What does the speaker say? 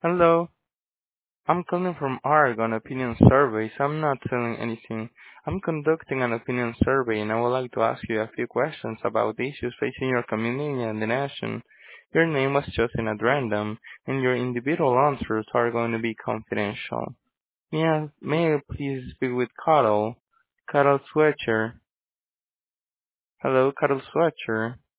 Hello, I'm calling from Oregon Opinion Surveys. I'm not selling anything. I'm conducting an opinion survey and I would like to ask you a few questions about issues facing your community and the nation. Your name was chosen at random and your individual answers are going to be confidential. May I please speak with Carol? Carol Sweater. Hello, Carol Sweater.